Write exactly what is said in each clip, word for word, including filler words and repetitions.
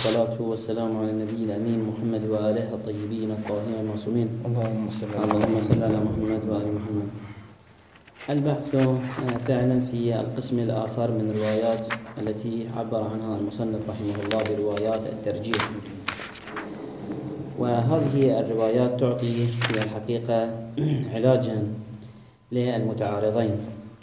والصلاة والسلام على النبي الأمين محمد وآله الطيبين الطاهرين المعصومين. اللهم صل اللهم صل على محمد وآل محمد. البحث فعلا في القسم الآخر من الروايات التي عبر عنها المصنف رحمه الله بروايات الترجيح، وهذه الروايات تعطي في الحقيقة علاجا للمتعارضين.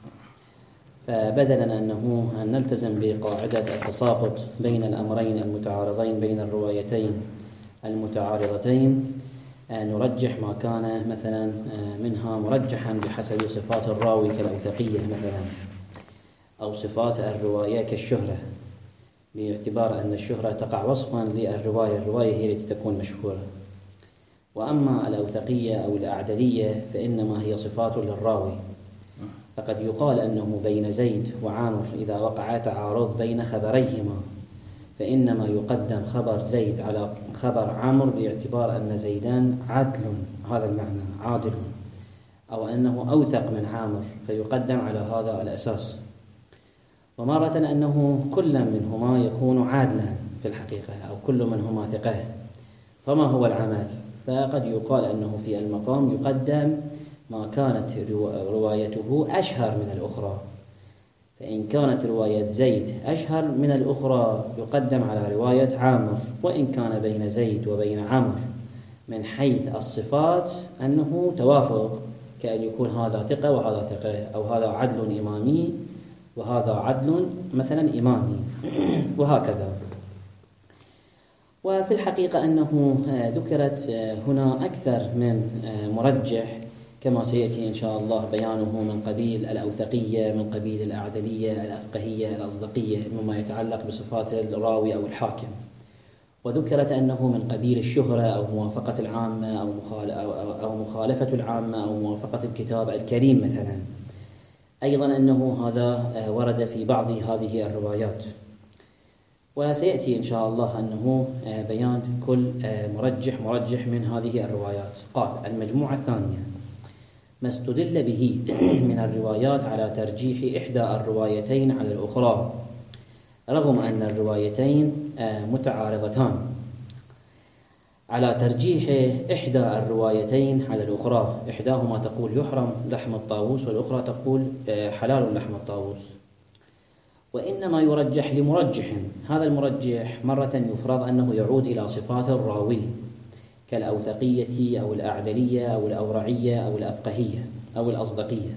فبدلا أنه أن نلتزم بقاعدة التساقط بين الأمرين المتعارضين بين الروايتين المتعارضتين، نرجح ما كان مثلا منها مرجحا بحسب صفات الراوي كالأوثقية مثلا، أو صفات الرواية كالشهرة، باعتبار أن الشهرة تقع وصفا للرواية، الرواية هي التي تكون مشهورة. وأما الأوثقية أو الأعدلية فإنما هي صفات للراوي. فقد يقال أنه بين زيد وعامر إذا وقع تعارض بين خبريهما فإنما يقدم خبر زيد على خبر عامر باعتبار أن زيدان عدل، هذا المعنى عادل، أو أنه أوثق من عامر فيقدم على هذا الأساس. ومرة أنه كل منهما يكون عادلا في الحقيقة، أو كل منهما ثقة، فما هو العمل؟ فقد يقال أنه في المقام يقدم ما كانت روايته أشهر من الأخرى، فإن كانت رواية زيد أشهر من الأخرى يقدم على رواية عامر، وإن كان بين زيد وبين عامر من حيث الصفات أنه توافق، كأن يكون هذا ثقة وهذا ثقة، أو هذا عدل إمامي وهذا عدل مثلا إمامي، وهكذا. وفي الحقيقة أنه ذكرت هنا أكثر من مرجح كما سيأتي إن شاء الله بيانه، من قبيل الأوثقية، من قبيل الأعدلية، الأفقهية، الأصدقية، مما يتعلق بصفات الراوي أو الحاكم. وذكرت أنه من قبيل الشهرة أو موافقة العامة أو مخالفة العامة أو موافقة الكتاب الكريم مثلا. أيضا أنه هذا ورد في بعض هذه الروايات. وسيأتي إن شاء الله أنه بيان كل مرجح مرجح من هذه الروايات. قال: المجموعة الثانية: ما استدل به من الروايات على ترجيح إحدى الروايتين على الأخرى رغم أن الروايتين متعارضتان. على ترجيح إحدى الروايتين على الأخرى، إحداهما تقول يحرم لحم الطاووس والأخرى تقول حلال لحم الطاووس. وإنما يرجح لمرجح، هذا المرجح مرة يفرض أنه يعود إلى صفات الراوي كالأوثقية أو الأعدلية أو الأورعية أو الأفقهية أو الأصدقية،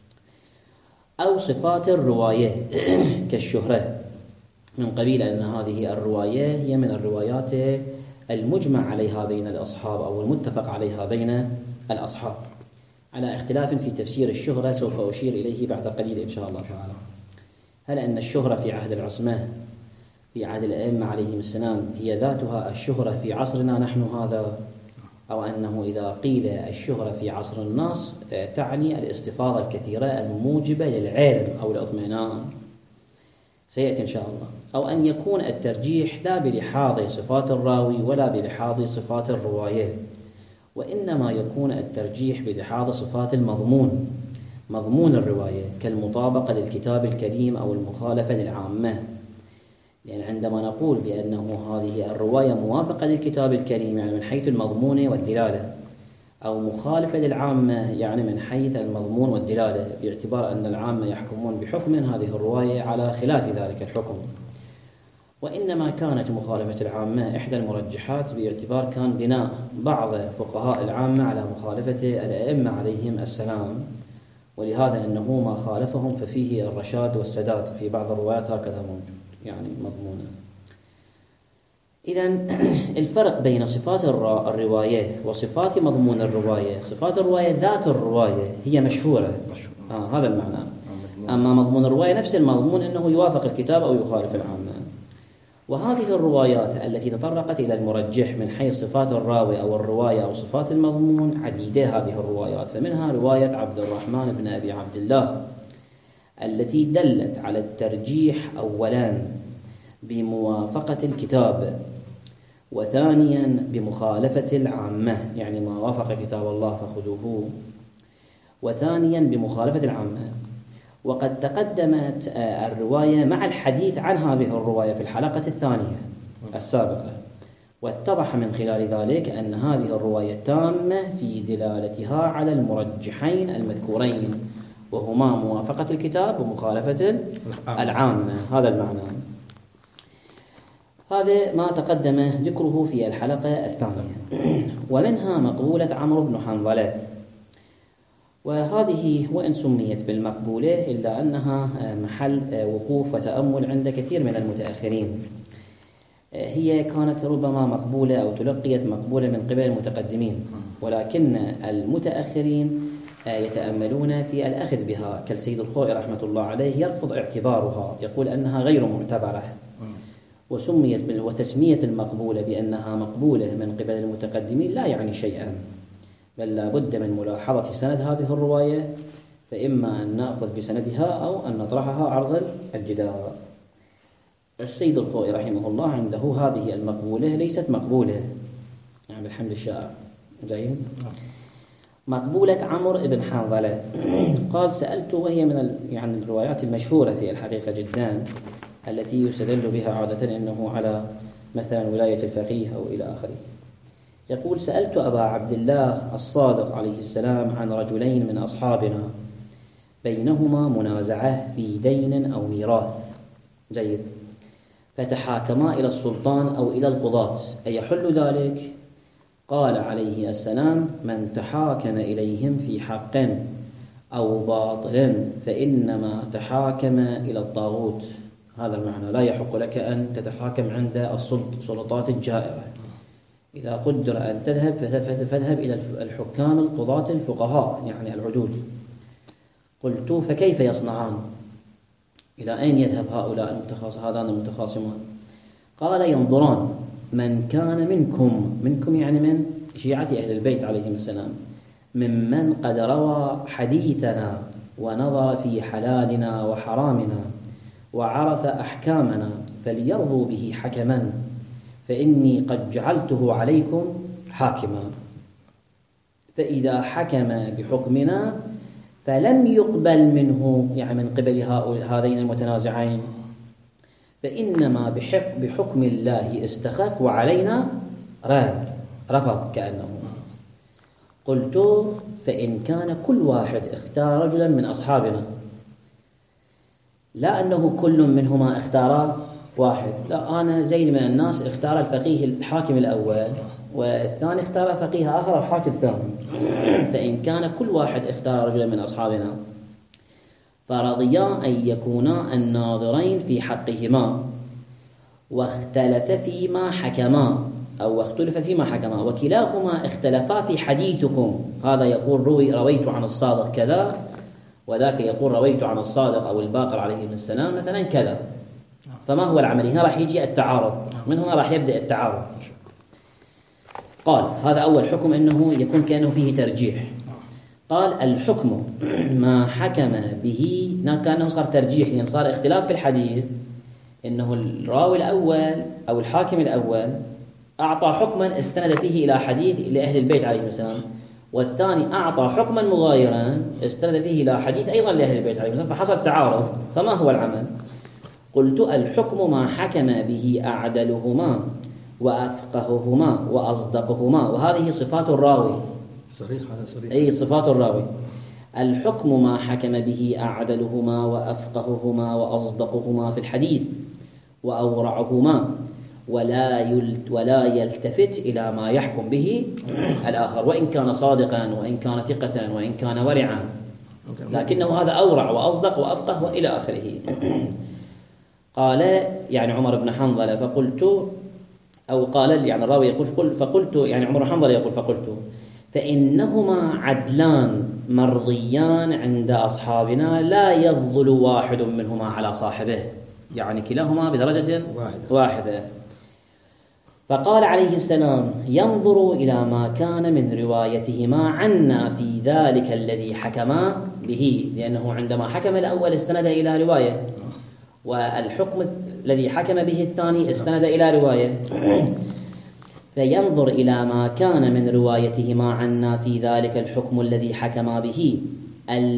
أو صفات الرواية كالشهرة، من قبيل أن هذه الرواية هي من الروايات المجمع عليها بين الأصحاب أو المتفق عليها بين الأصحاب، على اختلاف في تفسير الشهرة سوف أشير إليه بعد قليل إن شاء الله تعالى. هل أن الشهرة في عهد العصمة في عهد الأئمة عليهم السلام هي ذاتها الشهرة في عصرنا نحن هذا، أو أنه إذا قيل الشهرة في عصر الناس تعني الاستفاضة الكثيرة الموجبة للعلم أو الاطمئنان؟ سيأتي إن شاء الله. أو أن يكون الترجيح لا بلحاظ صفات الراوي ولا بلحاظ صفات الرواية، وإنما يكون الترجيح بلحاظ صفات المضمون، مضمون الرواية، كالمطابقة للكتاب الكريم أو المخالفة للعامة. لأن عندما نقول بأنه هذه الرواية موافقة للكتاب الكريم يعني من حيث المضمون والدلالة، أو مخالفة للعامة يعني من حيث المضمون والدلالة، باعتبار أن العامة يحكمون بحكم هذه الرواية على خلاف ذلك الحكم. وإنما كانت مخالفة العامة إحدى المرجحات، باعتبار كان بناء بعض فقهاء العامة على مخالفة الأئمة عليهم السلام، ولهذا أنه ما خالفهم ففيه الرشاد والسداد، في بعض الروايات هكذا موجود يعني مضمونة. إذن الفرق بين صفات الرواية وصفات مضمون الرواية: صفات الرواية ذات الرواية هي مشهورة، آه هذا المعنى. أما مضمون الرواية نفس المضمون أنه يوافق الكتاب أو يخالف العامة. وهذه الروايات التي تطرقت إلى المرجح من حيث صفات الراوي أو الرواية أو صفات المضمون عديدة هذه الروايات، فمنها رواية عبد الرحمن بن أبي عبد الله التي دلت على الترجيح أولا بموافقة الكتاب، وثانيا بمخالفة العامة، يعني ما وافق كتاب الله فخذوه، وثانيا بمخالفة العامة. وقد تقدمت الرواية مع الحديث عن هذه الرواية في الحلقة الثانية، السابقة. واتضح من خلال ذلك أن هذه الرواية تامة في دلالتها على المرجحين المذكورين، وهما موافقة الكتاب ومخالفة العامة. هذا المعنى. هذا ما تقدم ذكره في الحلقة الثانية. ومنها مقبولة عمرو بن حنظلة، وهذه وإن سميت بالمقبولة إلا أنها محل وقوف وتأمل عند كثير من المتأخرين. هي كانت ربما مقبولة أو تلقيت مقبولة من قبل المتقدمين، ولكن المتأخرين يتأملون في الأخذ بها، كالسيد الخوئي رحمة الله عليه يرفض اعتبارها، يقول أنها غير معتبرة. وسميت وتسمية المقبولة بأنها مقبولة من قبل المتقدمين لا يعني شيئا، بل لا بد من ملاحظة سند هذه الرواية، فإما أن نأخذ بسندها أو أن نطرحها عرض الجدار. السيد الخوئي رحمه الله عنده هذه المقبولة ليست مقبولة، يعني بالحمد الشائع. جيد. مقبولة عمرو بن حنظلة قال سألت، وهي من يعني الروايات المشهورة في الحقيقة جدا التي يستدل بها عادة أنه على مثلا ولاية الفقيه أو إلى آخره. يقول سألت أبا عبد الله الصادق عليه السلام عن رجلين من أصحابنا بينهما منازعة في دين أو ميراث. جيد. فتحاكما إلى السلطان أو إلى القضاة، أيحل ذلك؟ قال عليه السلام من تحاكم إليهم في حق أو باطل فإنما تحاكم إلى الطاغوت. هذا المعنى، لا يحق لك أن تتحاكم عند السلطات الجائرة. إذا قدر أن تذهب فاذهب إلى الحكام القضاة الفقهاء، يعني العدول. قلت فكيف يصنعان؟ إلى أين يذهب هؤلاء المتخاص هذان المتخاصمان؟ قال ينظران من كان منكم، منكم يعني من شيعة أهل البيت عليهم السلام، ممن قد روى حديثنا ونظر في حلالنا وحرامنا وعرف أحكامنا فليرضوا به حكما، فإني قد جعلته عليكم حاكما. فإذا حكم بحكمنا فلم يقبل منه، يعني من قبل هذين المتنازعين، فإنما بحق بحكم الله استخف وعلينا راد، رفض كأنه. قلت فإن كان كل واحد اختار رجلا من أصحابنا، لا أنه كل منهما اختار واحد، لا، أنا زيد من الناس اختار الفقيه الحاكم الأول والثاني اختار فقيه آخر الحاكم الثاني، فإن كان كل واحد اختار رجلا من أصحابنا فرضيا أن يكونا الناظرين في حقهما واختلف فيما حكما أو اختلف فيما حكما وكلاهما اختلفا في حديثكم، هذا يقول روي رويت عن الصادق كذا، وذاك يقول رويت عن الصادق أو الباقر عليه السلام مثلا كذا، فما هو العمل؟ هنا راح يجي التعارض، من هنا راح يبدأ التعارض. قال هذا أول حكم، أنه يكون كأنه فيه ترجيح. قال الحكم ما حكم به، كأنه صار ترجيح، يعني صار اختلاف في الحديث، إنه الراوي الأول أو الحاكم الأول أعطى حكما استند فيه إلى حديث لأهل البيت عليهم السلام، والثاني أعطى حكما مغايرا استند فيه إلى حديث أيضا لأهل البيت عليهم السلام، فحصل تعارض. فما هو العمل؟ قلت الحكم ما حكم به أعدلهما وأفقههما وأصدقهما، وهذه صفات الراوي. صريح هذا صريح. أي صفات الراوي. الحكم ما حكم به أعدلهما وأفقههما وأصدقهما في الحديث وأورعهما، ولا ولا يلتفت إلى ما يحكم به الآخر، وإن كان صادقا وإن كان ثقة وإن كان ورعا، لكنه هذا أورع وأصدق وأفقه وإلى آخره. قال يعني عمر بن حنظلة فقلت، أو قال يعني الراوي يقول فقلت، يعني عمر بن حنظلة يقول فقلت فإنهما عدلان مرضيان عند أصحابنا لا يفضل واحد منهما على صاحبه، يعني كلاهما بدرجة واحدة, واحدة. فقال عليه السلام ينظر إلى ما كان من روايتهما عنا في ذلك الذي حكما به، لأنه عندما حكم الأول استند إلى رواية، والحكم الذي حكم به الثاني استند إلى رواية، فينظر إلى ما كان من روايتهما عنا في ذلك الحكم الذي حكما به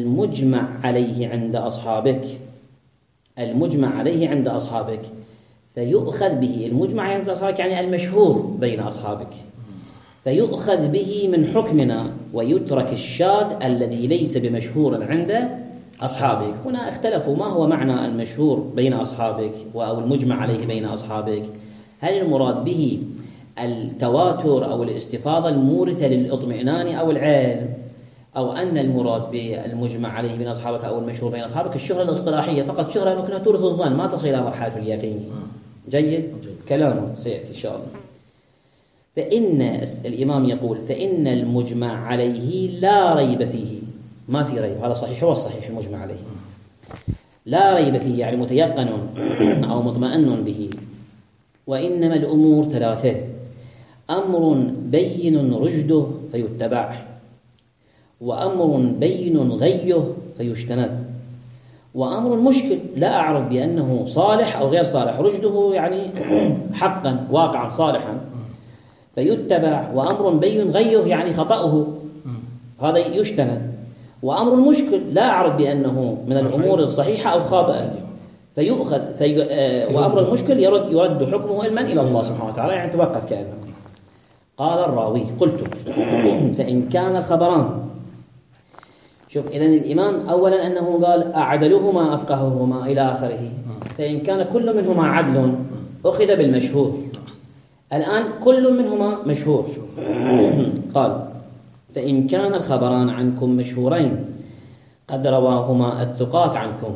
المجمع عليه عند أصحابك، المجمع عليه عند أصحابك، فيؤخذ به المجمع عند أصحابك يعني المشهور بين أصحابك، فيؤخذ به من حكمنا ويترك الشاذ الذي ليس بمشهور عند أصحابك. هنا اختلفوا ما هو معنى المشهور بين أصحابك أو المجمع عليه بين أصحابك، هل المراد به التواتر أو الاستفاضة المورثة للإطمئنان أو العلم، أو أن المراد بالمجمع عليه بين أصحابك أو المشهور بين أصحابك الشهرة الاصطلاحية فقط، شهرة ممكن تورث الظن ما تصل إلى مرحلة اليقين. جيد؟ كلامه سيأتي إن شاء الله. فإن الإمام يقول فإن المجمع عليه لا ريب فيه، ما في ريب، هذا صحيح، هو الصحيح المجمع عليه، لا ريب فيه يعني متيقن أو مطمئن به. وإنما الأمور ثلاثة: أمر بين رشده فيتبع، وأمر بين غيه فيجتنب، وأمر مشكل لا أعرف بأنه صالح أو غير صالح، رشده يعني حقا واقعا صالحا فيتبع، وأمر بين غيه يعني خطأه هذا يجتنب، وأمر مشكل لا أعرف بأنه من الأمور الصحيحة أو خاطئة فيؤخذ في آه وأمر المشكل يرد, يرد حكمه علما إلى الله سبحانه وتعالى، يعني توقف كأنه. قال الراوي: قلت فإن كان الخبران، شوف إذن الإمام أولا أنه قال أعدلهما أفقههما إلى آخره، فإن كان كل منهما عدل أخذ بالمشهور، الآن كل منهما مشهور. قال: فإن كان الخبران عنكم مشهورين قد رواهما الثقات عنكم،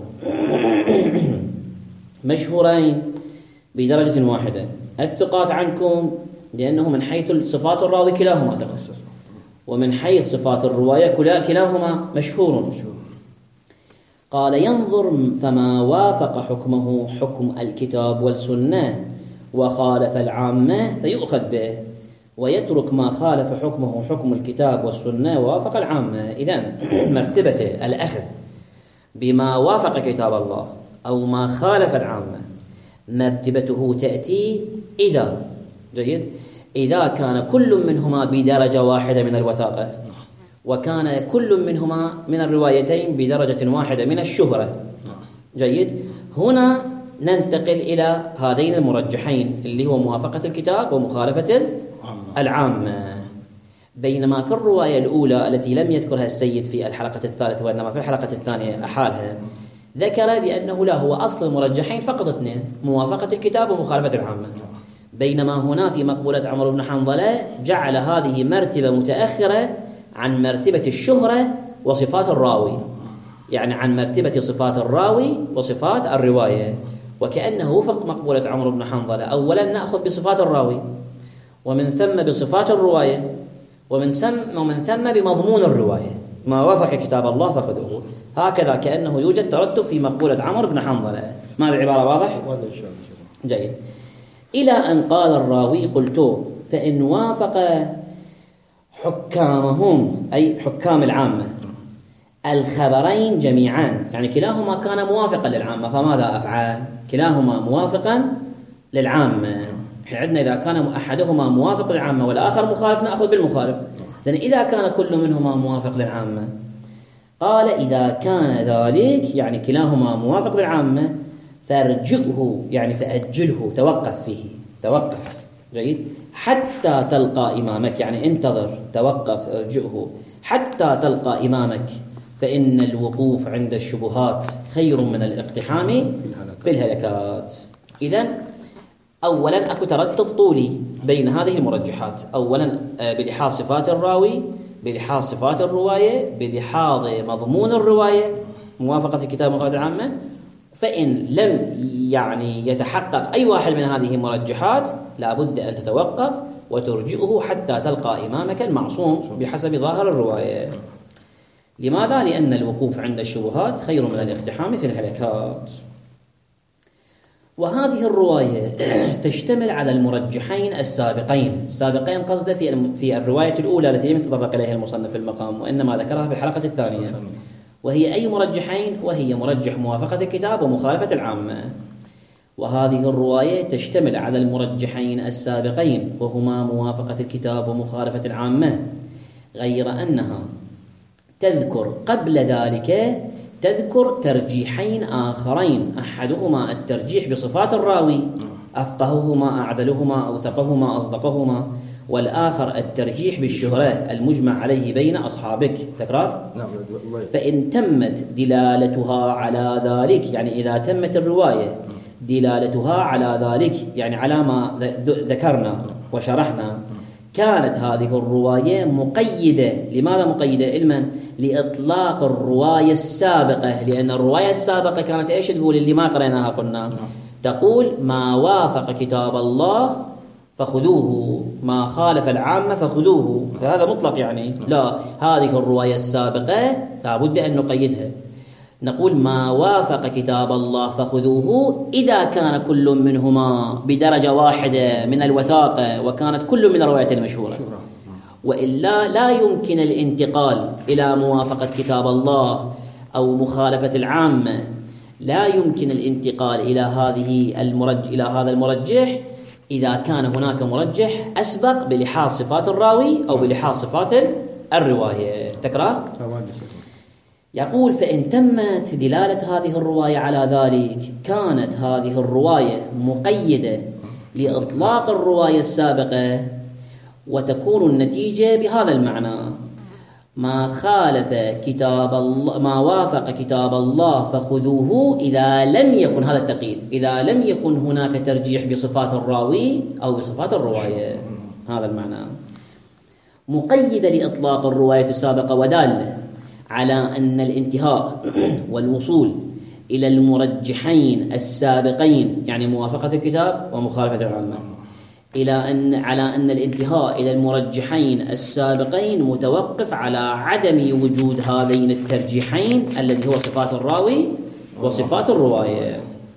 مشهورين بدرجة واحدة، الثقات عنكم لأنه من حيث صفات الراوي كلاهما تخصص، ومن حيث صفات الرواية كلاهما مشهور. قال: ينظر فما وافق حكمه حكم الكتاب والسنة وخالف العامة فيؤخذ به، ويترك ما خالف حكمه حكم الكتاب والسنة ووافق العامة. إذن مرتبة الأخذ بما وافق كتاب الله أو ما خالف العامة مرتبته تأتي إذا جيد إذا كان كل منهما بدرجة واحدة من الوثاقة، وكان كل منهما من الروايتين بدرجة واحدة من الشهرة. جيد. هنا ننتقل إلى هذين المرجحين اللي هو موافقة الكتاب ومخالفة العامة. بينما في الرواية الأولى التي لم يذكرها السيد في الحلقة الثالثة وإنما في الحلقة الثانية أحالها، ذكر بأنه لا هو أصل المرجحين فقط اثنين: موافقة الكتاب ومخالفة العامة. بينما هنا في مقبولة عمرو بن حنظلة جعل هذه مرتبة متأخرة عن مرتبة الشهرة وصفات الراوي، يعني عن مرتبة صفات الراوي وصفات الرواية، وكأنه وفق مقبولة عمرو بن حنظلة. أولا نأخذ بصفات الراوي، ومن ثم بصفات الرواية، ومن ثم ومن ثم بمضمون الرواية، ما وافق كتاب الله فخذوه. هكذا كأنه يوجد ترتب في مقبولة عمرو بن حنظلة. ما العبارة واضح؟ جيد. إلى أن قال الراوي: قلت فإن وافق حكامهم أي حكام العامة الخبرين جميعا، يعني كلاهما كان موافقا للعامة، فماذا أفعل؟ كلاهما موافقا للعامة. إحنا عندنا إذا كان أحدهما موافق للعامة والآخر مخالف نأخذ بالمخالف. لأن إذا كان كل منهما موافق للعامة، قال: إذا كان ذلك يعني كلاهما موافق للعامة فارجئه يعني فأجله، توقف فيه، توقف. جيد. حتى تلقى إمامك، يعني انتظر، توقف، ارجئه حتى تلقى إمامك، فإن الوقوف عند الشبهات خير من الاقتحام في الهلكات. إذن أولا أكو ترتب طولي بين هذه المرجحات، أولا بلحاظ صفات الراوي، بلحاظ صفات الرواية، بلحاظ مضمون الرواية موافقة الكتاب ومخالفة العامة. فإن لم يعني يتحقق أي واحد من هذه المرجحات لابد أن تتوقف وترجئه حتى تلقى إمامك المعصوم بحسب ظاهر الرواية. لماذا؟ لأن الوقوف عند الشبهات خير من الاقتحام في الهلكات. وهذه الرواية تشتمل على المرجحين السابقين، السابقين قصده في في الرواية الأولى التي لم يتطرق إليها المصنف في المقام، وإنما ذكرها في الحلقة الثانية. وهي أي مرجحين؟ وهي مرجح موافقة الكتاب ومخالفة العامة. وهذه الرواية تشتمل على المرجحين السابقين وهما موافقة الكتاب ومخالفة العامة، غير أنها تذكر قبل ذلك تذكر ترجيحين آخرين، أحدهما الترجيح بصفات الراوي، أفقههما أعدلهما أوثقهما أصدقهما، والآخر الترجيح بالشهرة المجمع عليه بين أصحابك. تكرار. فإن تمت دلالتها على ذلك، يعني إذا تمت الرواية دلالتها على ذلك، يعني على ما ذكرنا وشرحنا، كانت هذه الرواية مقيدة. لماذا مقيدة؟ علما لإطلاق الرواية السابقة، لأن الرواية السابقة كانت إيش تقول؟ اللي ما قرأناها قلنا تقول ما وافق كتاب الله فخذوه، ما خالف العامة فخذوه. هذا مطلق يعني. لا، هذه الرواية السابقة لابد أن نقيدها، نقول ما وافق كتاب الله فخذوه إذا كان كل منهما بدرجة واحدة من الوثاقة وكانت كل من الروايات المشهورة، وإلا لا يمكن الانتقال إلى موافقة كتاب الله أو مخالفة العامة، لا يمكن الانتقال إلى هذه المرجح إلى هذا المرجح إذا كان هناك مرجح أسبق بلحاظ صفات الراوي أو بلحاظ صفات الرواية. تكرار. يقول فإن تمت دلالة هذه الرواية على ذلك، كانت هذه الرواية مقيدة لإطلاق الرواية السابقة، وتكون النتيجة بهذا المعنى: ما خالف كتاب الله، ما وافق كتاب الله فخذوه إذا لم يكن، هذا التقييد، إذا لم يكن هناك ترجيح بصفات الراوي أو بصفات الرواية. هذا المعنى. مقيدة لإطلاق الرواية السابقة ودالة على أن الانتهاء والوصول إلى المرجحين السابقين، يعني موافقة الكتاب ومخالفة العامة، إلى أن على أن الانتهاء إلى المرجحين السابقين متوقف على عدم وجود هذين الترجيحين الذي هو صفات الراوي وصفات الرواية.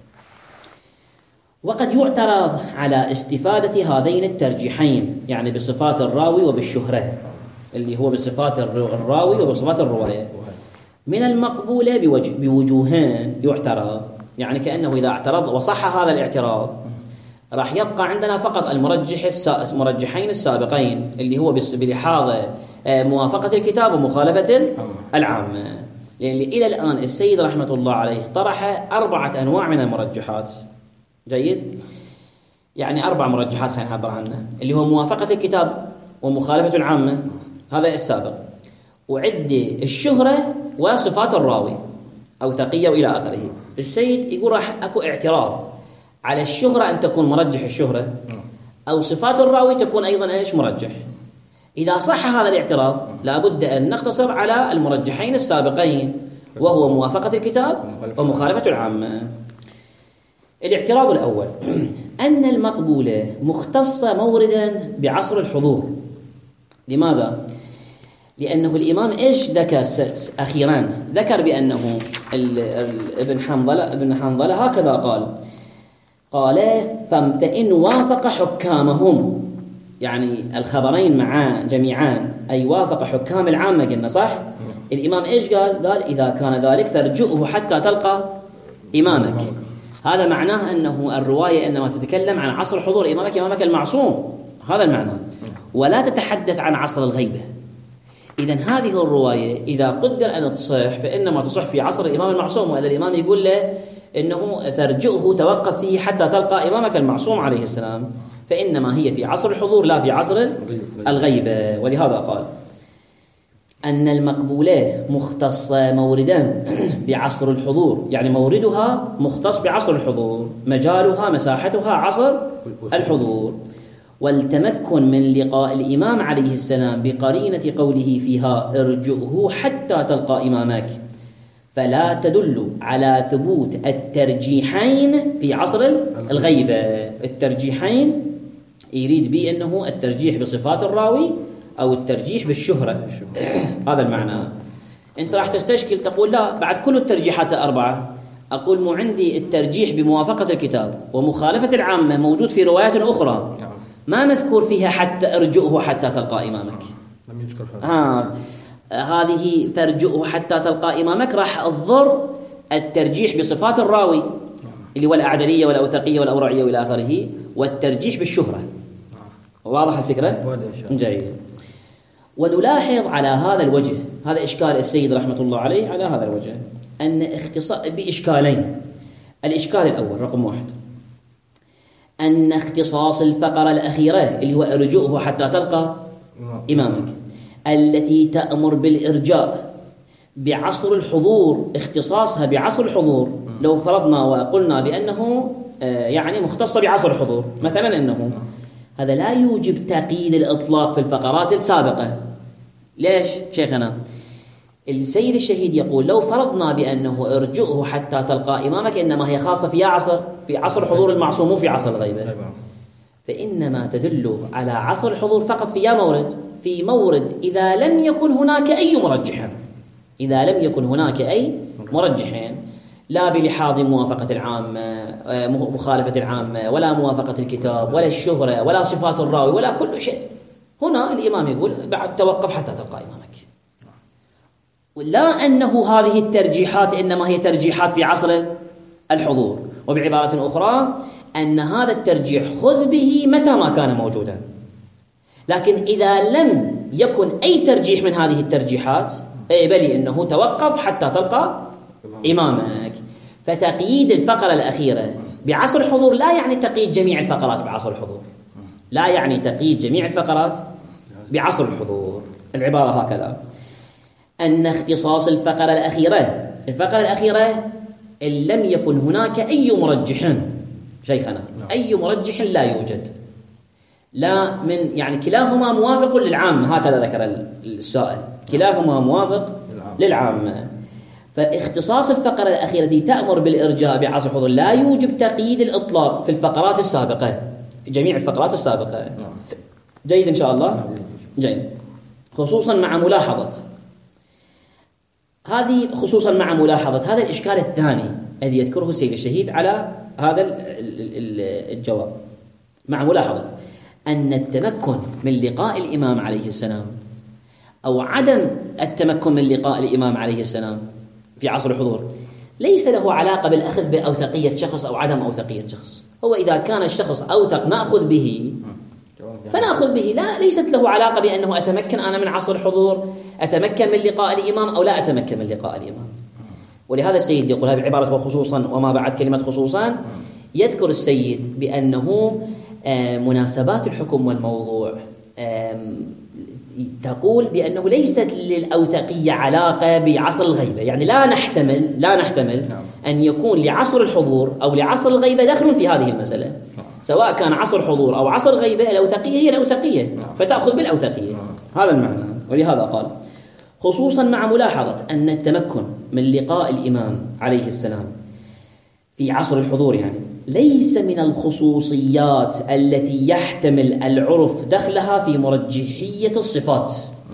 وقد يعترض على استفادة هذين الترجيحين، يعني بصفات الراوي وبالشهرة، اللي هو بصفات الراوي وبصفات الرواية، من المقبولة بوجه بوجوهين يعترض. يعني كأنه إذا اعترض وصح هذا الاعتراض راح يبقى عندنا فقط المرجح المرجحين السابقين، اللي هو بلحاظ موافقة الكتاب ومخالفة العامة. لأن إلى الآن السيد رحمة الله عليه طرح أربعة أنواع من المرجحات. جيد؟ يعني أربع مرجحات خلينا نعبر عنها، اللي هو موافقة الكتاب ومخالفة العامة، هذا السابق، وعدة الشهرة وصفات الراوي أو ثقية وإلى آخره. السيد يقول راح أكو اعتراض على الشهرة أن تكون مرجح الشهرة، أو صفات الراوي تكون أيضا إيش مرجح. إذا صح هذا الاعتراض لابد أن نقتصر على المرجحين السابقين، وهو موافقة الكتاب ومخالفة العامة. الاعتراض الأول أن المقبولة مختصة موردا بعصر الحضور. لماذا؟ لأنه الإمام إيش ذكر أخيرا؟ ذكر بأنه ابن حنظلة ابن حنظلة هكذا قال قال فإن وافق حكامهم، يعني الخبرين معا جميعان، أي وافق حكام العامة قلنا صح؟ الإمام إيش قال؟ قال إذا كان ذلك فارجعه حتى تلقى إمامك. هذا معناه أنه الرواية إنما تتكلم عن عصر حضور إمامك، إمامك المعصوم، هذا المعنى، ولا تتحدث عن عصر الغيبة. إذن هذه الرواية إذا قدر أن تصح فإنما تصح في عصر الإمام المعصوم، وإذا الإمام يقول له إنه فارجعه توقف فيه حتى تلقى إمامك المعصوم عليه السلام، فإنما هي في عصر الحضور لا في عصر الغيبة. ولهذا قال أن المقبولة مختصة موردا بعصر الحضور، يعني موردها مختص بعصر الحضور، مجالها مساحتها عصر الحضور، والتمكن من لقاء الإمام عليه السلام بقرينة قوله فيها ارجعه حتى تلقى إمامك، فلا تدل على ثبوت الترجيحين في عصر الغيبة. الترجيحين يريد به أنه الترجيح بصفات الراوي أو الترجيح بالشهرة، هذا المعنى. أنت راح تستشكل تقول لا بعد كل الترجيحات الأربعة، أقول مو عندي الترجيح بموافقة الكتاب ومخالفة العامة موجود في روايات أخرى ما مذكور فيها حتى ارجعه حتى تلقى إمامك. لم يذكر آه. هذه فارجعه حتى تلقى إمامك راح تضر الترجيح بصفات الراوي اللي هو الأعدلية والأوثقية والأورعية وإلى آخره، والترجيح بالشهرة. واضح الفكرة؟ جيد. ونلاحظ على هذا الوجه، هذا إشكال السيد رحمة الله عليه على هذا الوجه، أن اختصاص بإشكالين. الإشكال الأول رقم واحد أن اختصاص الفقرة الأخيرة اللي هو ارجوه حتى تلقى إمامك التي تأمر بالإرجاء بعصر الحضور، اختصاصها بعصر الحضور، لو فرضنا وقلنا بأنه يعني مختص بعصر الحضور مثلا، أنه هذا لا يوجب تقييد الإطلاق في الفقرات السابقة. ليش شيخنا؟ السيد الشهيد يقول لو فرضنا بأنه ارجؤه حتى تلقى إمامك إنما هي خاصة في عصر في عصر حضور المعصوم مو في عصر الغيبة، فإنما تدل على عصر الحضور فقط في مورد في مورد إذا لم يكن هناك أي مرجح، إذا لم يكن هناك أي مرجحين، لا بلحاظ موافقة العامة مخالفة العامة ولا موافقة الكتاب ولا الشهرة ولا صفات الراوي ولا كل شيء. هنا الإمام يقول بعد توقف حتى تلقى إمامك. لا أنه هذه الترجيحات إنما هي ترجيحات في عصر الحضور، وبعبارة أخرى أن هذا الترجيح خذ به متى ما كان موجودا، لكن إذا لم يكن أي ترجيح من هذه الترجيحات بل إنه توقف حتى تلقى إمامك. فتقييد الفقرة الأخيرة بعصر الحضور لا يعني تقييد جميع الفقرات بعصر الحضور، لا يعني تقييد جميع الفقرات بعصر الحضور. العبارة هكذا: أن اختصاص الفقرة الأخيرة الفقرة الأخيرة إن لم يكن هناك أي مرجح شيخنا، أي مرجح لا يوجد، لا من يعني كلاهما موافق للعامة، هكذا ذكر السائل، كلاهما موافق للعامة. فاختصاص الفقرة الأخيرة التي تأمر بالإرجاء بعصر الحضور لا يوجب تقييد الإطلاق في الفقرات السابقة، جميع الفقرات السابقة. جيد إن شاء الله؟ جيد. خصوصا مع ملاحظة هذه خصوصا مع ملاحظة هذا الإشكال الثاني الذي يذكره السيد الشهيد على هذا الجواب، مع ملاحظة أن التمكن من لقاء الإمام عليه السلام أو عدم التمكن من لقاء الإمام عليه السلام في عصر الحضور ليس له علاقة بالأخذ بأوثقية شخص أو عدم أوثقية شخص. هو إذا كان الشخص أوثق نأخذ به فنأخذ به، لا ليست له علاقة بأنه أتمكن أنا من عصر الحضور، أتمكن من لقاء الإمام أو لا أتمكن من لقاء الإمام. ولهذا السيد يقولها بعبارة وخصوصا وما بعد كلمة خصوصا، يذكر السيد بأنه مناسبات الحكم والموضوع تقول بأنه ليست للأوثقية علاقة بعصر الغيبة، يعني لا نحتمل لا نحتمل أن يكون لعصر الحضور أو لعصر الغيبة دخل في هذه المسألة، سواء كان عصر حضور أو عصر غيبة الأوثقية هي الأوثقية فتأخذ بالأوثقية. هذا المعنى. ولهذا قال خصوصا مع ملاحظة أن التمكن من لقاء الإمام عليه السلام في عصر الحضور يعني ليس من الخصوصيات التي يحتمل العرف دخلها في مرجحية الصفات،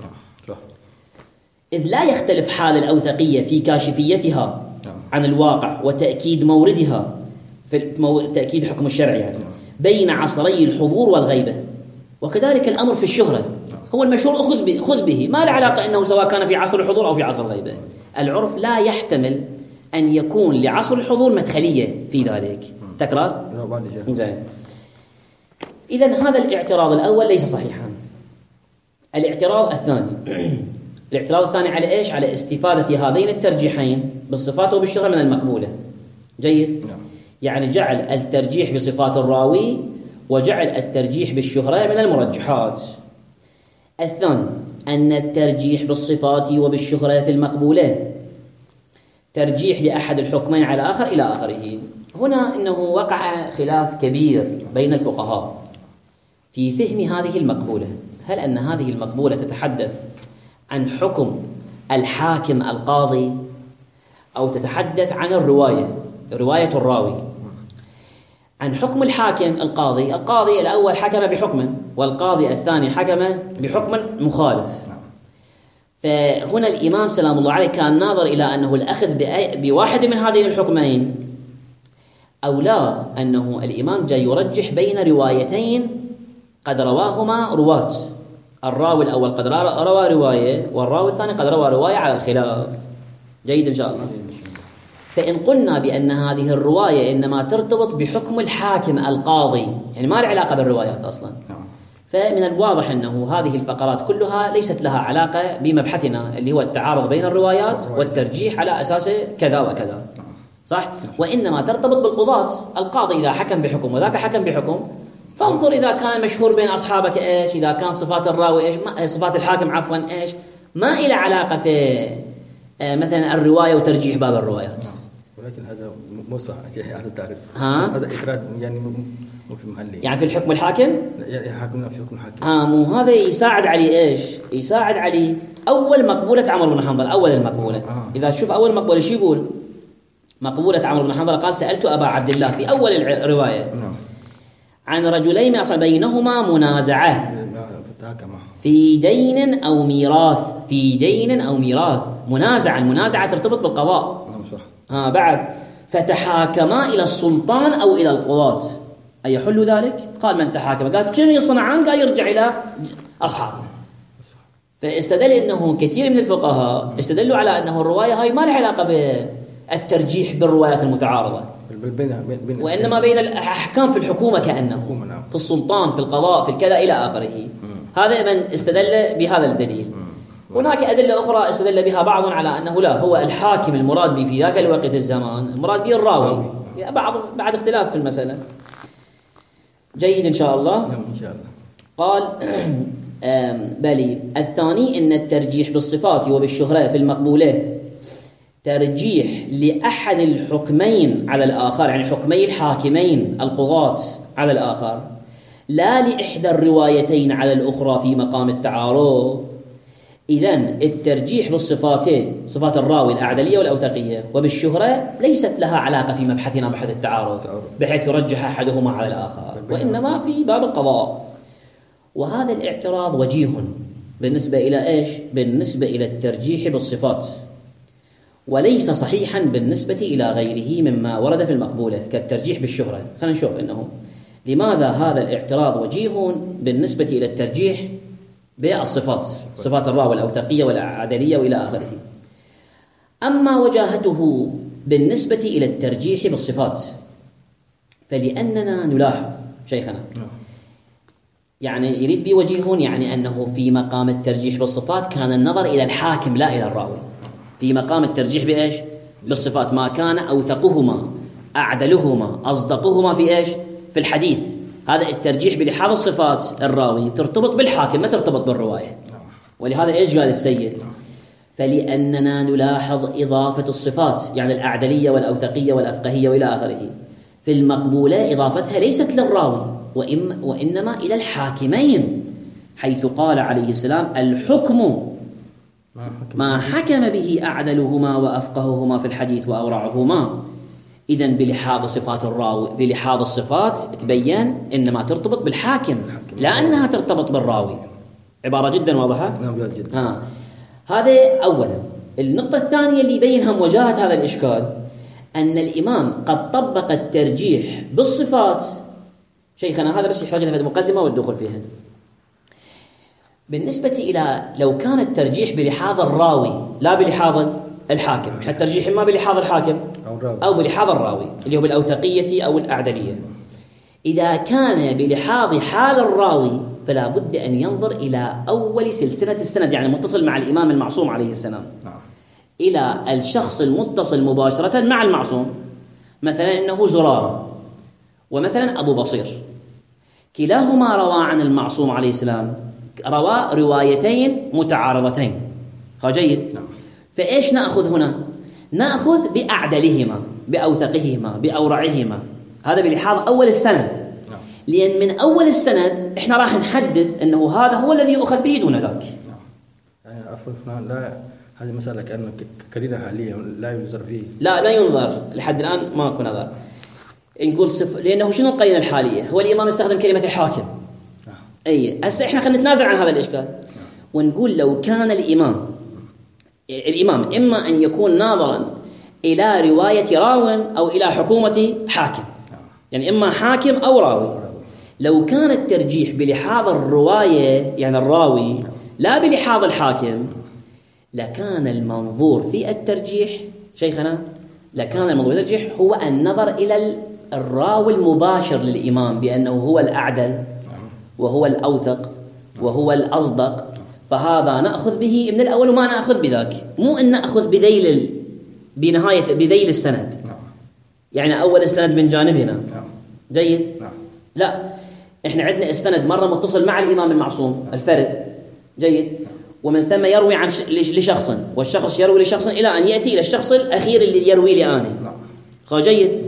إذ لا يختلف حال الأوثقية في كاشفيتها عن الواقع وتأكيد موردها في مو... تأكيد حكم الشرع يعني بين عصري الحضور والغيبة. وكذلك الأمر في الشهرة، هو المشهور أخذ به, خذ به ما له علاقة أنه سواء كان في عصر الحضور أو في عصر الغيبة. العرف لا يحتمل أن يكون لعصر الحضور مدخلية في ذلك. تكرار؟ زين. إذن هذا الاعتراض الأول ليس صحيحا. الاعتراض الثاني الاعتراض الثاني على إيش؟ على استفادة هذين الترجيحين بالصفات وبالشهرة من المقبولة. جيد؟ يعني جعل الترجيح بصفات الراوي وجعل الترجيح بالشهرة من المرجحات. الثاني أن الترجيح بالصفات وبالشهرة في المقبولة ترجيح لأحد الحكمين على آخر إلى آخره. هنا إنه وقع خلاف كبير بين الفقهاء في فهم هذه المقبولة. هل أن هذه المقبولة تتحدث عن حكم الحاكم القاضي أو تتحدث عن الرواية رواية الراوي؟ عن حكم الحاكم القاضي، القاضي الأول حكم بحكم والقاضي الثاني حكم بحكم مخالف. فهنا الإمام سلام الله عليه كان ناظر إلى أنه الأخذ بواحد من هذين الحكمين أو لا، أنه الإمام جاي يرجح بين روايتين قد رواهما رواة، الراوي الأول قد روى رواية والراوي الثاني قد روى رواية على الخلاف. جيد إن شاء الله. فإن قلنا بأن هذه الرواية إنما ترتبط بحكم الحاكم القاضي، يعني ما له علاقة بالروايات أصلا، فمن الواضح أنه هذه الفقرات كلها ليست لها علاقة بمبحثنا اللي هو التعارض بين الروايات والترجيح على أساس كذا وكذا، صح؟ وإنما ترتبط بالقضاة. القاضي إذا حكم بحكم وذاك حكم بحكم، فانظر إذا كان مشهور بين أصحابك إيش، إذا كان صفات الراوي إيش، صفات الحاكم عفوا إيش، ما إلى علاقة في مثلا الرواية وترجيح باب الروايات. ولكن هذا مو صح هذا التعريف، هذا إفراد يعني مو في محله، يعني في الحكم الحاكم يحكمنا في حكم الحاكم. اه مو هذا يساعد علي ايش؟ يساعد علي اول مقبولة عمرو بن حنظل، اول المقبولة. آه. اذا تشوف اول مقبولة شو يقول؟ مقبولة عمرو بن حنظل قال: سألت أبا عبد الله في أول الرواية عن رجلين أصلا بينهما منازعة في دين أو ميراث، في دين أو ميراث، منازعة، المنازعة ترتبط بالقضاء. آه بعد فتحاكما إلى السلطان أو إلى القضاة أي يحل ذلك؟ قال: من تحاكم؟ قال: فشنو يصنعان؟ قال: يرجع إلى أصحابه. فاستدل إنه كثير من الفقهاء استدلوا على أنه الرواية هاي ما لها علاقة بالترجيح بالروايات المتعارضة، وإنما بين الأحكام في الحكومة كأنه في السلطان في القضاء في الكذا إلى آخره. هذا من استدل بهذا الدليل. هناك أدلة أخرى استدل بها بعض على أنه لا، هو الحاكم المراد به في ذاك الوقت الزمان المراد به الراوي، بعض بعد اختلاف في المسألة. جيد إن شاء الله. إن شاء الله. قال بلي الثاني إن الترجيح بالصفات وبالشهرة في المقبولة ترجيح لأحد الحكمين على الآخر، يعني حكمي الحاكمين القضاة على الآخر، لا لإحدى الروايتين على الأخرى في مقام التعارض. إذن الترجيح بالصفات، صفات الراوي الأعدلية والأوثقية، وبالشهرة ليست لها علاقة في مبحثنا بحث التعارض بحيث يرجح أحدهما على الآخر، وإنما في باب القضاء. وهذا الاعتراض وجيه بالنسبة إلى إيش؟ بالنسبة إلى الترجيح بالصفات، وليس صحيحا بالنسبة إلى غيره مما ورد في المقبولة كالترجيح بالشهرة. خلينا نشوف إنه لماذا هذا الاعتراض وجيه بالنسبة إلى الترجيح بالصفات، صفات الراوي الأوثقية والعدلية وإلى آخره. أما وجاهته بالنسبة إلى الترجيح بالصفات فلأننا نلاحظ شيخنا يعني يريد بوجيه، يعني أنه في مقام الترجيح بالصفات كان النظر إلى الحاكم لا إلى الراوي. في مقام الترجيح بإيش؟ بالصفات ما كان أوثقهما أعدلهما أصدقهما في إيش؟ في الحديث. هذا الترجيح بلحاظ الصفات الراوي ترتبط بالحاكم ما ترتبط بالرواية. ولهذا إيش قال السيد؟ فلأننا نلاحظ إضافة الصفات يعني الأعدلية والأوثقية والأفقهية وإلى آخره في المقبولة إضافتها ليست للراوي وإنما إلى الحاكمين، حيث قال عليه السلام: الحكم ما حكم به أعدلهما وأفقههما في الحديث وأورعهما. إذن بلحاظ صفات الراوي، بلحاظ الصفات تبين إنما ترتبط بالحاكم لا أنها ترتبط بالراوي. عبارة جدا واضحة. نعم جدا. ها. هذا أولا. النقطة الثانية اللي يبينها مواجهة هذا الإشكال أن الإمام قد طبق الترجيح بالصفات. شيخنا هذا بس يحتاج لها مقدمة والدخول فيها. بالنسبة إلى لو كان الترجيح بلحاظ الراوي لا بلحاظ الحاكم، الترجيح إما بلحاظ الحاكم أو بلحاظ الراوي اللي هو بالأوثقية أو الأعدلية. إذا كان بلحاظ حال الراوي فلا بد أن ينظر إلى أول سلسلة السند، يعني متصل مع الإمام المعصوم عليه السلام، إلى الشخص المتصل مباشرة مع المعصوم. مثلا إنه زرار ومثلا أبو بصير، كلاهما روى عن المعصوم عليه السلام، روى روايتين متعارضتين. جيد. فإيش نأخذ هنا؟ نأخذ بأعدلهما بأوثقهما بأورعهما، هذا بلحاظ أول السند، لأن من أول السند إحنا راح نحدد أنه هذا هو الذي يؤخذ به دون ذاك. يعني عفوا لا، هذه مسألة كأنه كريرة حالية لا ينظر فيه. لا لا ينظر لحد الآن، ما أكون نظر. نقول صف، لأنه شنو القرينة الحالية؟ هو الإمام استخدم كلمة الحاكم. أي هسه إحنا خلينا نتنازل عن هذا الإشكال ونقول لو كان الإمام الإمام إما أن يكون ناظرا إلى رواية راو أو إلى حكومة حاكم، يعني إما حاكم أو راوي. لو كان الترجيح بلحاظ الرواية يعني الراوي لا بلحاظ الحاكم لكان المنظور في الترجيح شيخنا لكان المنظور في الترجيح هو النظر إلى الراوي المباشر للإمام بأنه هو الأعدل وهو الأوثق وهو الأصدق، فهذا نأخذ به من الأول وما نأخذ بذاك، مو أن نأخذ بذيل بنهاية بذيل السند، يعني أول السند من جانبنا. جيد؟ لا، إحنا عندنا السند مرة متصل مع الإمام المعصوم الفرد. جيد؟ ومن ثم يروي عن لشخص، والشخص يروي لشخص إلى أن يأتي إلى الشخص الأخير اللي يروي لآنه. خو جيد؟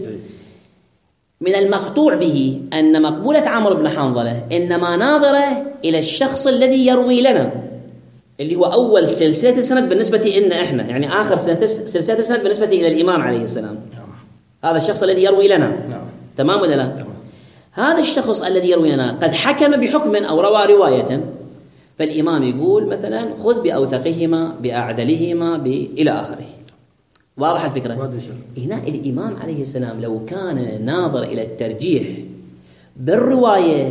من المقطوع به أن مقبولة عمرو بن حنظلة إنما ناظرة إلى الشخص الذي يروي لنا، اللي هو أول سلسلة السند بالنسبة لنا إحنا، يعني آخر سلسلة السند بالنسبة إلى الإمام عليه السلام. هذا الشخص الذي يروي لنا. تمام ولا لا؟ هذا الشخص الذي يروي لنا قد حكم بحكم أو روى رواية، فالإمام يقول مثلا خذ بأوثقهما بأعدلهما إلى آخره. واضح الفكرة؟ هنا الإمام عليه السلام لو كان ناظر إلى الترجيح بالرواية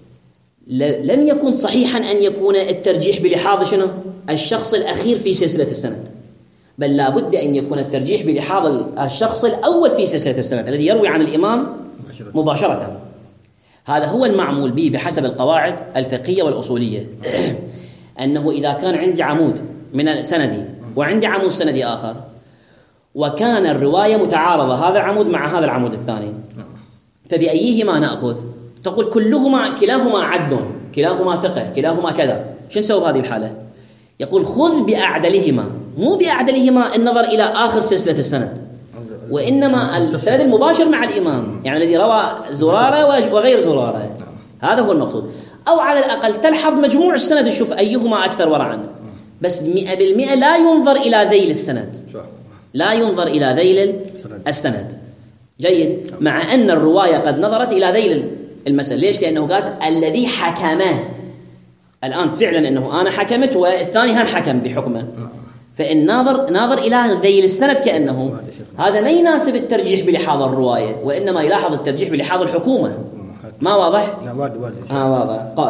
لم يكن صحيحا أن يكون الترجيح بلحاظ شنو؟ الشخص الأخير في سلسلة السند، بل لا بد أن يكون الترجيح بلحاظ الشخص الأول في سلسلة السند الذي يروي عن الإمام مباشرة. هذا هو المعمول به بحسب القواعد الفقهية والأصولية. أنه إذا كان عندي عمود من السندي وعندي عمود سندي آخر، وكان الرواية متعارضة، هذا العمود مع هذا العمود الثاني، فبأيهما نأخذ؟ تقول كلهما كلاهما عدل، كلاهما ثقة، كلاهما كذا. شو نسوي بهذه الحالة؟ يقول خذ بأعدلهما، مو بأعدلهما النظر إلى آخر سلسلة السند، وإنما السند المباشر مع الإمام، يعني الذي روى زرارة وغير زرارة، هذا هو المقصود. أو على الأقل تلحظ مجموع السند، شوف أيهما أكثر ورعا، بس مئة بالمئة لا ينظر إلى ذيل السند، لا ينظر إلى ذيل السند. جيد؟ مع أن الرواية قد نظرت إلى ذيل المسألة. ليش؟ لأنه قالت الذي حكمه، الآن فعلا أنه أنا حكمت والثاني هم حكم بحكمه، فإن ناظر ناظر إلى ذيل السند كأنه هذا ما يناسب الترجيح بلحاظ الرواية، وإنما يلاحظ الترجيح بلحاظ الحكومة. ما واضح؟ آه واضح. قال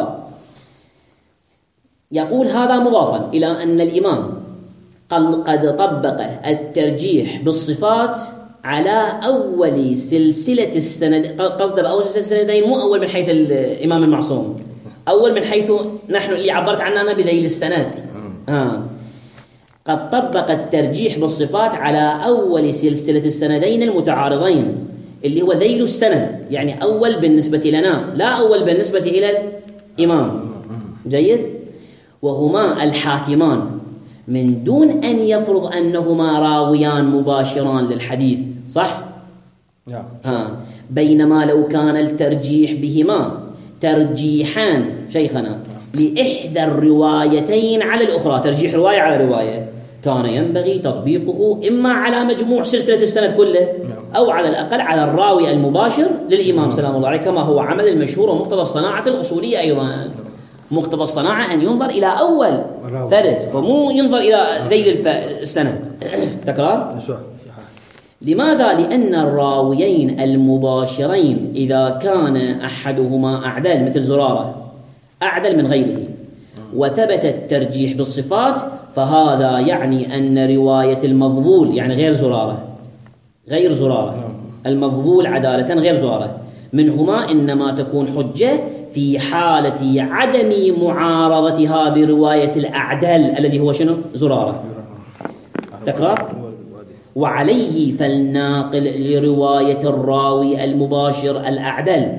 يقول هذا مضافا إلى أن الإمام قد طبق الترجيح بالصفات على أول سلسلة السند، قصد بأول سلسلة السندين، مو أول من حيث الإمام المعصوم، أول من حيث نحن اللي عبرت عننا أنا بذيل السند. آه. قد طبق الترجيح بالصفات على أول سلسلة السندين المتعارضين، اللي هو ذيل السند، يعني أول بالنسبة لنا لا أول بالنسبة إلى الإمام. جيد؟ وهما الحاكمان من دون أن يفرض أنهما راويان مباشران للحديث. صح؟ آه. بينما لو كان الترجيح بهما ترجيحان شيخنا لإحدى الروايتين على الأخرى، ترجيح رواية على رواية، كان ينبغي تطبيقه إما على مجموع سلسلة السند كله، أو على الأقل على الراوي المباشر للإمام سلام الله عليه، كما هو عمل المشهور ومقتضى الصناعة الأصولية أيضا. مقتضى الصناعة أن ينظر إلى أول فرد، فمو ينظر إلى ذيل السند. تكرار؟ لماذا؟ لأن الراويين المباشرين إذا كان أحدهما أعدل مثل زرارة أعدل من غيره وثبت الترجيح بالصفات، فهذا يعني أن رواية المفضول، يعني غير زرارة غير زرارة المفضول عدالة غير زرارة منهما، إنما تكون حجة في حالة عدم معارضتها برواية الأعدل الذي هو شنو؟ زرارة. تكرار؟ وعليه فالناقل لرواية الراوي المباشر الأعدل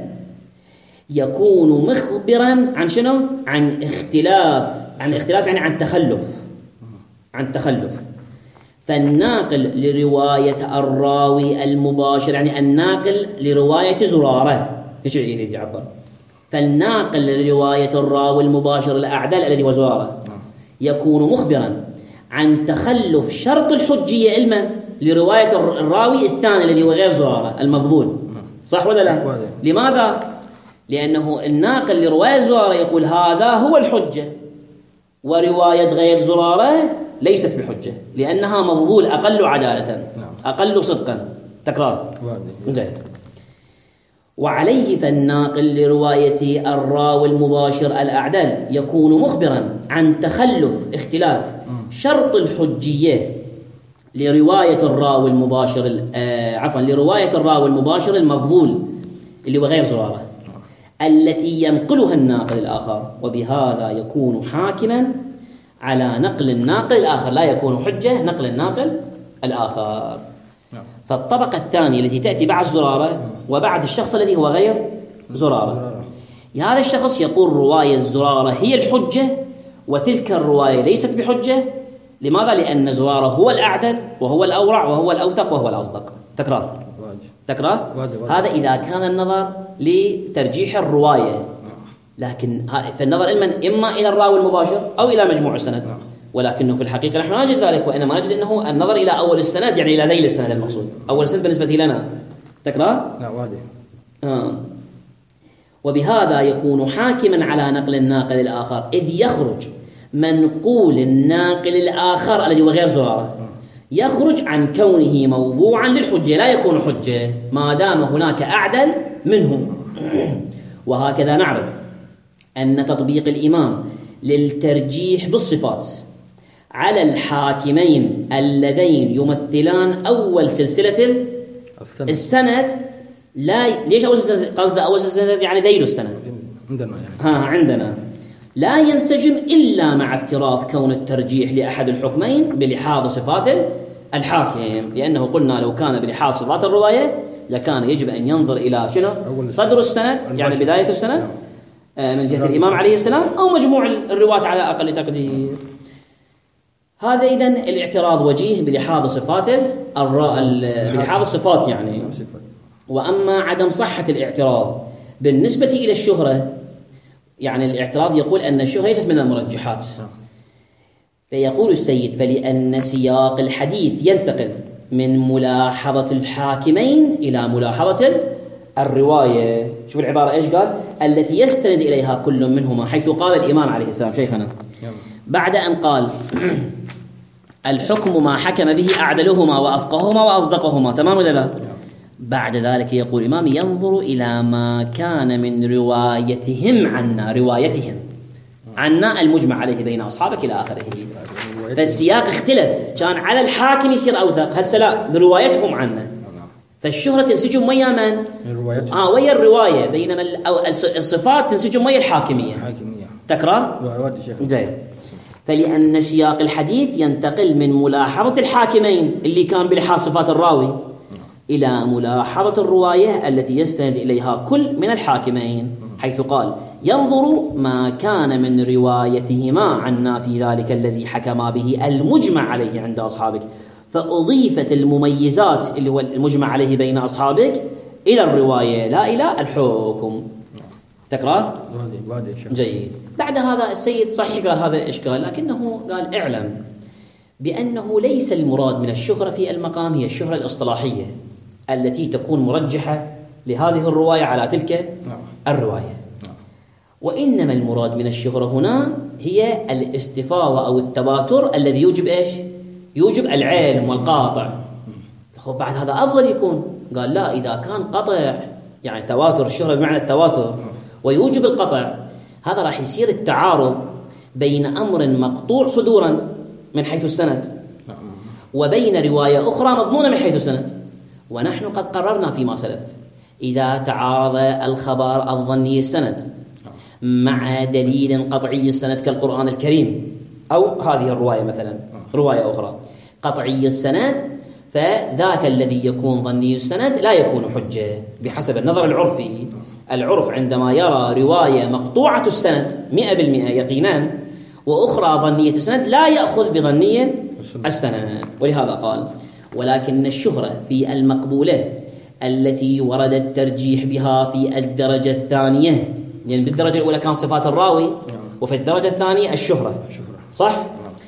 يكون مخبرا عن شنو؟ عن اختلاف عن اختلاف يعني عن تخلف عن تخلف فالناقل لرواية الراوي المباشر، يعني الناقل لرواية زرارة، ايش يريد يعبر؟ فالناقل لرواية الراوي المباشر الأعدل الذي هو زرارة يكون مخبرا عن تخلف شرط الحجية علما لرواية الراوي الثاني الذي هو غير زرارة المفضول. صح ولا لا؟ لماذا؟ لأنه الناقل لرواية زرارة يقول هذا هو الحجة، ورواية غير زرارة ليست بحجة لأنها مفضول أقل عدالة أقل صدقا. تكرار. جيد. وعليه فالناقل لرواية الراوي المباشر الأعدل يكون مخبرا عن تخلف اختلاف شرط الحجية لرواية الراوي المباشر آه عفوا لرواية الراوي المباشر المفضول اللي هو غير زرارة، التي ينقلها الناقل الآخر، وبهذا يكون حاكما على نقل الناقل الآخر، لا يكون حجة نقل الناقل الآخر. فالطبقة الثانية التي تأتي بعد زرارة وبعد الشخص الذي هو غير زرارة، هذا الشخص يقول رواية زرارة هي الحجة وتلك الرواية ليست بحجة. لماذا؟ لأن زرارة هو الأعدل وهو الأورع وهو الأوثق وهو الأصدق. تكرار تكرار هذا إذا كان النظر لترجيح الرواية، لكن فالنظر إما إلى الراوي المباشر أو إلى مجموع السند، ولكنه في الحقيقة نحن نجد ذلك، وإنما نجد أنه النظر إلى أول السند، يعني إلى ذيل السند المقصود، أول السند بالنسبة لنا. تكرار لا واضح. آه. وبهذا يكون حاكما على نقل الناقل الآخر، إذ يخرج منقول الناقل الآخر الذي هو غير زرارة يخرج عن كونه موضوعا للحجة، لا يكون حجة ما دام هناك أعدل منه. وهكذا نعرف أن تطبيق الإمام للترجيح بالصفات على الحاكمين اللذين يمثلان أول سلسلة السند، لا ليش أول سلسلة؟ قصد أول سلسلة يعني ذيل السند عندنا يعني. ها عندنا لا ينسجم إلا مع افتراض كون الترجيح لأحد الحكمين بلحاظ صفات الحاكم، لأنه قلنا لو كان بلحاظ صفات الرواية لكان يجب أن ينظر إلى شنو؟ صدر السند يعني بداية السند من جهة الإمام عليه السلام أو مجموع الرواة على أقل تقدير. هذا إذن الاعتراض وجيه بلحاظ صفات بلحاظ الصفات يعني. وأما عدم صحة الاعتراض بالنسبة إلى الشهرة، يعني الاعتراض يقول أن الشهرة ليست من المرجحات، فيقول السيد فلأن سياق الحديث ينتقل من ملاحظة الحاكمين إلى ملاحظة الرواية. شوف العبارة إيش قال؟ التي يستند إليها كل منهما، حيث قال الإمام عليه السلام شيخنا بعد أن قال الحكم ما حكم به أعدلهما وأفقههما وأصدقهما، تمام ولا لا؟ بعد ذلك يقول الإمام ينظر إلى ما كان من روايتهم عنا، روايتهم عنا المجمع عليه بين أصحابك إلى آخره. فالسياق اختلف، كان على الحاكم يصير أوثق، هسه لا بروايتهم عنا. فالشهرة تنسجم ويا من؟ آه ويا الرواية، بينما الصفات تنسجم ويا الحاكمية. تكرار؟ جيد. فلأن سياق الحديث ينتقل من ملاحظة الحاكمين اللي كان بلحاظ صفات الراوي إلى ملاحظة الرواية التي يستند إليها كل من الحاكمين، حيث قال ينظر ما كان من روايتهما عنا في ذلك الذي حكما به المجمع عليه عند أصحابك، فأضيفت المميزات اللي هو المجمع عليه بين أصحابك إلى الرواية لا إلى الحكم. تكرار؟ جيد. بعد هذا السيد صحيح قال هذا الإشكال، لكنه قال اعلم بأنه ليس المراد من الشهرة في المقام هي الشهرة الإصطلاحية التي تكون مرجحة لهذه الرواية على تلك الرواية، وإنما المراد من الشهرة هنا هي الاستفاضة أو التواتر الذي يوجب إيش؟ يوجب العلم والقاطع. خب بعد هذا أفضل يكون. قال لا، إذا كان قطع يعني تواتر الشهرة بمعنى التواتر ويوجب القطع، هذا راح يصير التعارض بين أمر مقطوع صدورا من حيث السند وبين رواية أخرى مضمونة من حيث السند. ونحن قد قررنا فيما سلف إذا تعارض الخبر الظني السند مع دليل قطعي السند كالقرآن الكريم أو هذه الرواية مثلا رواية أخرى قطعي السند، فذاك الذي يكون ظني السند لا يكون حجة بحسب النظر العرفي. العرف عندما يرى رواية مقطوعة السند مئة بالمئة يقينا وأخرى ظنية السند لا يأخذ بظنية السند. ولهذا قال ولكن الشهرة في المقبولة التي ورد الترجيح بها في الدرجة الثانية، يعني بالدرجة الأولى كان صفات الراوي وفي الدرجة الثانية الشهرة، صح؟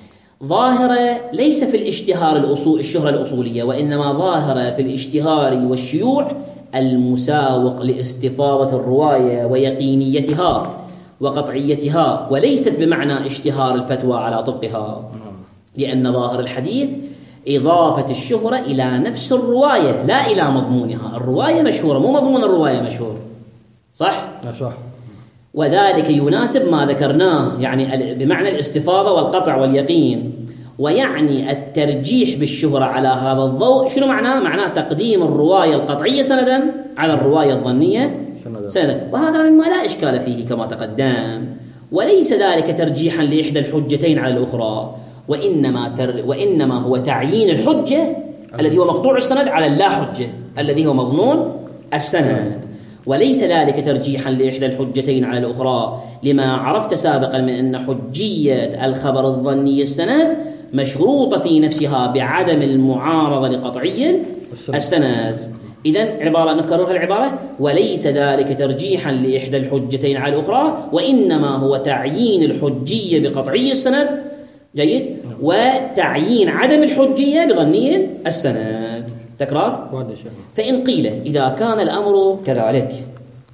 ظاهرة ليس في الاشتهار الأصول الشهرة الأصولية، وإنما ظاهرة في الاشتهار والشيوع المساوق لاستفاضة الرواية ويقينيتها وقطعيتها، وليست بمعنى اشتهار الفتوى على طبقها، لأن ظاهر الحديث إضافة الشهرة إلى نفس الرواية لا إلى مضمونها. الرواية مشهورة مو مضمون الرواية مشهور، صح؟ صح. وذلك يناسب ما ذكرناه يعني بمعنى الاستفاضة والقطع واليقين، ويعني الترجيح بالشهرة على هذا الضوء. شنو معناه؟ معناه تقديم الرواية القطعية سندا على الرواية الظنية سندا، وهذا مما لا إشكال فيه كما تقدم، وليس ذلك ترجيحا لإحدى الحجتين على الأخرى، وإنما, تر وإنما هو تعيين الحجة الذي هو مقطوع السند على اللا حجة الذي هو مضمون السند، وليس ذلك ترجيحا لإحدى الحجتين على الأخرى، لما عرفت سابقا من أن حجية الخبر الظني السند مشروطة في نفسها بعدم المعارضة لقطعي السند. إذن عبارة نكررها العبارة: وليس ذلك ترجيحا لإحدى الحجتين على الأخرى، وإنما هو تعيين الحجية بقطعي السند، جيد، وتعيين عدم الحجية بظني السند. تكرار. فإن قيل إذا كان الأمر كذلك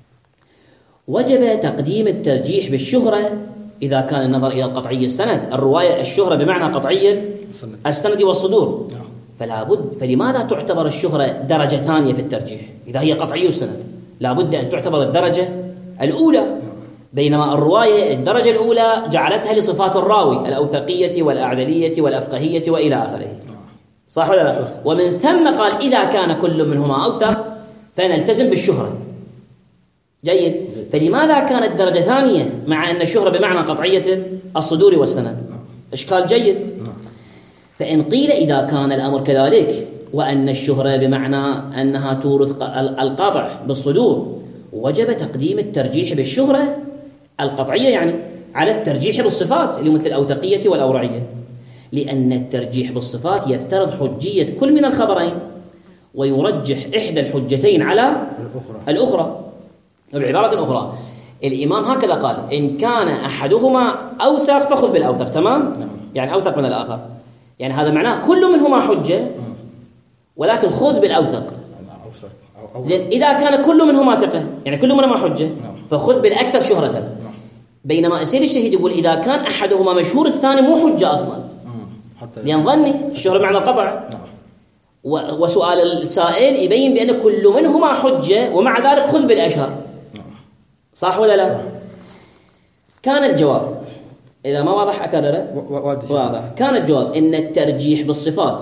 وجب تقديم الترجيح بالشهرة إذا كان النظر إلى القطعي السند، الرواية الشهرة بمعنى قطعي السند والصدور، فلا بد فلماذا تعتبر الشهرة درجة ثانية في الترجيح إذا هي قطعي السند؟ لا بد أن تعتبر الدرجة الأولى، بينما الرواية الدرجة الأولى جعلتها لصفات الراوي الأوثقية والأعدلية والأفقهية وإلى آخره، صح ولا لا؟ ومن ثم قال إذا كان كل منهما أوثق فنلتزم بالشهرة، جيد. فلماذا كانت درجة ثانية مع أن الشهرة بمعنى قطعية الصدور والسند؟ إشكال جيد. فإن قيل إذا كان الأمر كذلك وأن الشهرة بمعنى أنها تورث القطع بالصدور، وجب تقديم الترجيح بالشهرة القطعية يعني على الترجيح بالصفات اللي مثل الأوثقية والأورعية، لأن الترجيح بالصفات يفترض حجية كل من الخبرين ويرجح إحدى الحجتين على الأخرى. بعبارة أخرى الإمام هكذا قال: إن كان أحدهما أوثق فخذ بالأوثق، تمام؟ يعني أوثق من الآخر، يعني هذا معناه كل منهما حجة ولكن خذ بالأوثق. زين، إذا كان كل منهما ثقة يعني كل منهما حجة فخذ بالأكثر شهرة، بينما السيد الشهيد يقول إذا كان أحدهما مشهور الثاني مو حجة أصلا، لأن ظني الشهرة معنى القطع، وسؤال السائل يبين بأن كل منهما حجة ومع ذلك خذ بالأشهر، صح ولا لا؟ كان الجواب إذا ما واضح أكرره واضح. كان الجواب إن الترجيح بالصفات،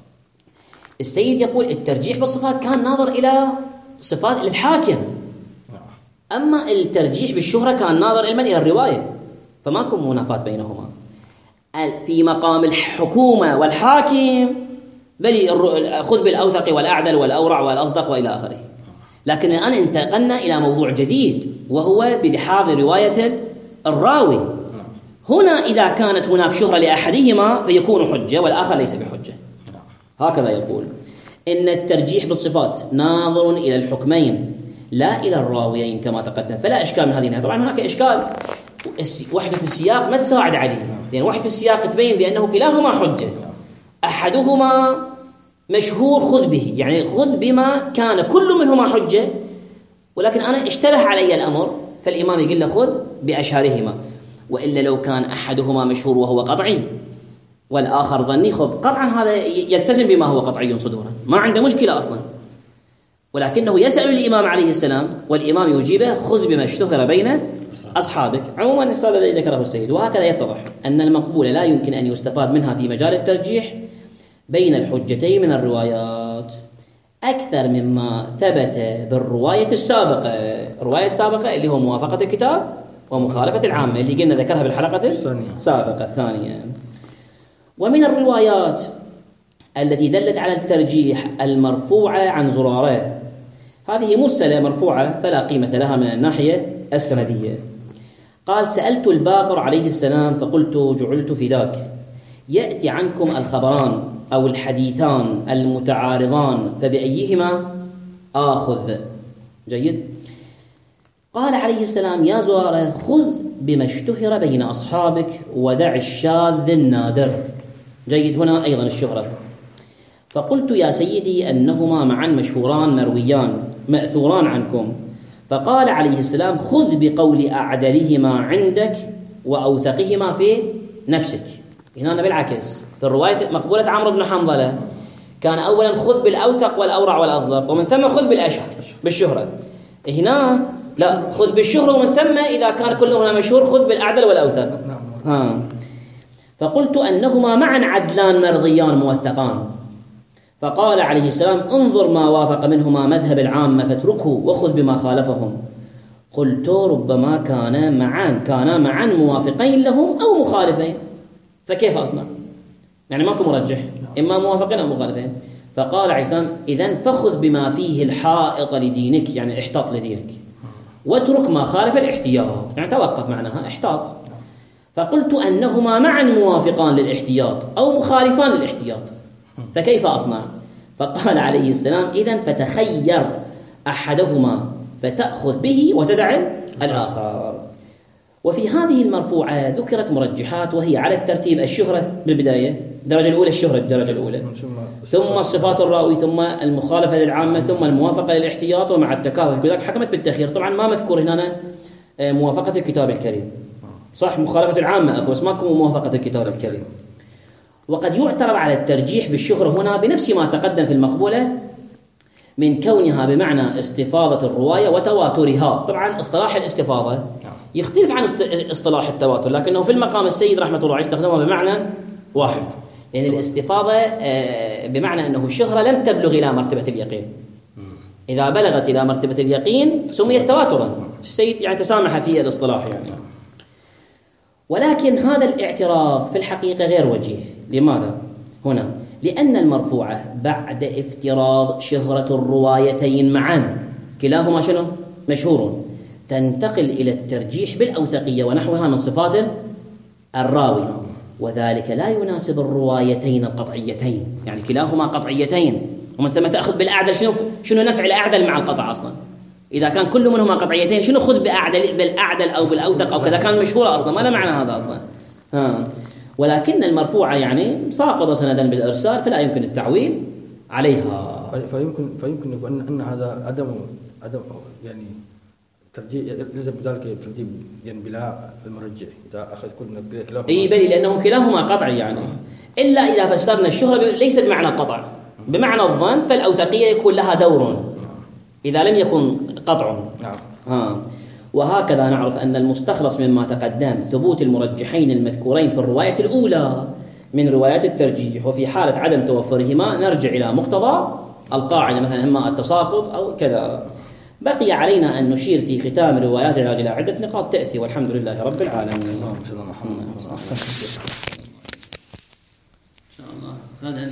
السيد يقول الترجيح بالصفات كان ناظر إلى صفات للحاكم، أما الترجيح بالشهرة كان ناظر إلى الرواية، فماكو منافاة بينهما. في مقام الحكومة والحاكم بل خذ بالأوثق والأعدل والأورع والأصدق وإلى آخره، لكن الآن انتقلنا إلى موضوع جديد وهو بلحاظ رواية الراوي. هنا إذا كانت هناك شهرة لأحدهما فيكون حجة والآخر ليس بحجة. هكذا يقول إن الترجيح بالصفات ناظر إلى الحكمين لا إلى الراويين كما تقدم، فلا إشكال من هذه الناحية. طبعا هناك إشكال، وحدة السياق ما تساعد عليه، لأن وحدة السياق تبين بأنه كلاهما حجة، أحدهما مشهور خذ به، يعني خذ بما كان كل منهما حجة، ولكن أنا اشتبه علي الأمر فالإمام يقول له خذ بأشهرهما، وإلا لو كان أحدهما مشهور وهو قطعي والآخر ظني خذ، قطعا هذا يلتزم بما هو قطعي صدورا، ما عنده مشكلة أصلا، ولكنه يسأل الإمام عليه السلام والإمام يجيبه خذ بما اشتهر بين أصحابك. عموما السؤال الذي ذكره السيد، وهكذا يتضح أن المقبول لا يمكن أن يستفاد منها في مجال الترجيح بين الحجتين من الروايات أكثر مما ثبت بالرواية السابقة. الرواية السابقة اللي هو موافقة الكتاب ومخالفة العامة اللي قلنا ذكرها بالحلقة السابقة الثانية. ومن الروايات التي دلت على الترجيح المرفوعة عن زرارة، هذه مرسلة مرفوعة فلا قيمة لها من الناحية السندية. قال: سألت الباقر عليه السلام فقلت جعلت فداك، يأتي عنكم الخبران أو الحديثان المتعارضان فبأيهما آخذ؟ جيد. قال عليه السلام: يا زرارة خذ بما اشتهر بين أصحابك ودع الشاذ النادر. جيد، هنا أيضا الشهرة. فقلت يا سيدي أنهما معا مشهوران مرويان مأثوران عنكم. فقال عليه السلام: خذ بقول أعدلهما عندك وأوثقهما في نفسك. هنا بالعكس، في الرواية مقبولة عمرو بن حنظلة كان أولا خذ بالأوثق والأورع والأصدق ومن ثم خذ بالأشهر بالشهرة. هنا لا، خذ بالشهرة ومن ثم إذا كان كلهما مشهور خذ بالأعدل والأوثق. ها. فقلت أنهما معا عدلان مرضيان موثقان. فقال عليه السلام: انظر ما وافق منهما مذهب العامة فاتركه وخذ بما خالفهم، قلت ربما كان معا كانا معا موافقين لهم أو مخالفين، فكيف أصنع؟ يعني ماكو مرجح، إما موافقين أو مخالفين. فقال عليه السلام إذن فخذ بما فيه الحائط لدينك، يعني احتاط لدينك، واترك ما خالف الاحتياط، يعني توقف معناها احتاط. فقلت أنهما معا موافقان للاحتياط أو مخالفان للاحتياط، فكيف أصنع؟ فقال عليه السلام إذن فتخير أحدهما فتأخذ به وتدع الآخر. وفي هذه المرفوعة ذكرت مرجحات، وهي على الترتيب الشهرة بالبداية، الدرجة الأولى الشهرة الدرجة الأولى، ثم الصفات الراوي، ثم المخالفة للعامة، ثم الموافقة للاحتياط، ومع التكاثر كذلك حكمت بالتأخير. طبعا ما مذكور هنا موافقة الكتاب الكريم، صح مخالفة العامة أكو، بس ماكو موافقة الكتاب الكريم. وقد يعترض على الترجيح بالشهرة هنا بنفس ما تقدم في المقبولة من كونها بمعنى استفاضة الرواية وتواترها. طبعا اصطلاح الاستفاضة يختلف عن اصطلاح التواتر، لكنه في المقام السيد رحمة الله عليه استخدمها بمعنى واحد، يعني الاستفاضة بمعنى أنه الشهرة لم تبلغ إلى مرتبة اليقين، إذا بلغت إلى مرتبة اليقين سميت تواترا. السيد يعني تسامح في الاصطلاح يعني. ولكن هذا الاعتراف في الحقيقة غير وجيه. لماذا؟ هنا لأن المرفوعة بعد افتراض شهرة الروايتين معا كلاهما شنو؟ مشهور، تنتقل إلى الترجيح بالأوثقية ونحوها من صفات الراوي، وذلك لا يناسب الروايتين القطعيتين، يعني كلاهما قطعيتين، ومن ثم تأخذ بالأعدل. شنو شنو نفع الأعدل مع القطع أصلا؟ إذا كان كل منهما قطعيتين شنو خذ بأعدل بالأعدل أو بالأوثق أو كذا، كان مشهورة أصلا، ما له معنى هذا أصلا. ها. ولكن المرفوعة يعني ساقطة سندا بالإرسال، فلا يمكن التعويل عليها. فيمكن فيمكن يكون أن هذا عدم عدم يعني ترجيح، ليس بذلك ترتيب يعني بلا المرجح إذا أخذ كل كلاهما. أي بل لأنه كلاهما قطعي يعني، إلا إذا فسرنا الشهرة ليس بمعنى القطع، بمعنى الظن، فالأوثقية يكون لها دور إذا لم يكن قطع. ها. وهكذا نعرف أن المستخلص مما تقدم ثبوت المرجحين المذكورين في الرواية الأولى من روايات الترجيح، وفي حالة عدم توفرهما نرجع إلى مقتضى القاعدة، مثلا إما التساقط أو كذا. بقي علينا أن نشير في ختام روايات العلاج إلى عدة نقاط تأتي، والحمد لله رب العالمين.